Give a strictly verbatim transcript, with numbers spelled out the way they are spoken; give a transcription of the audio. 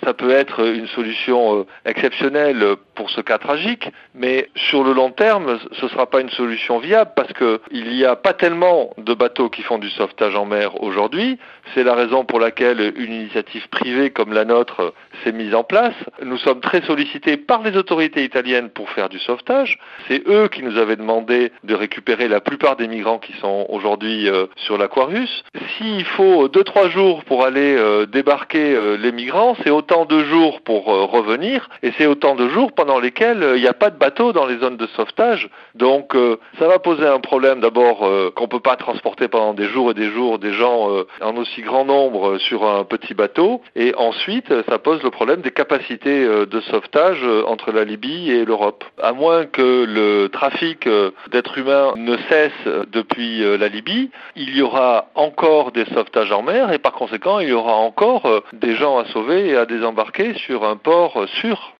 ça peut être une solution euh, exceptionnelle pour ce cas tragique, mais sur le long terme, ce ne sera pas une solution viable parce qu'il n'y a pas tellement de bateaux qui font du sauvetage en mer aujourd'hui. C'est la raison pour laquelle une initiative privée comme la nôtre s'est mise en place. Nous sommes très sollicités par les autorités italiennes pour faire du sauvetage. C'est eux qui nous avaient demandé de récupérer la plupart des migrants qui sont aujourd'hui euh, sur l'Aquarius. S'il faut deux trois jours pour aller euh, débarquer euh, les migrants, c'est autant de jours pour euh, revenir, et c'est autant de jours pendant lesquels il euh, n'y a pas de bateau dans les zones de sauvetage. Donc euh, ça va poser un problème d'abord euh, qu'on ne peut pas transporter pendant des jours et des jours des gens euh, en aussi grand nombre sur un petit bateau, et ensuite ça pose le problème des capacités euh, de sauvetage euh, entre la Libye et l'Europe. À moins que le trafic euh, d'êtres humains ne cesse euh, depuis euh, la Libye, il y aura encore des sauvetages en mer, et par conséquent il y aura encore euh, des gens à sauver et à désembarquer sur un port euh, sûr.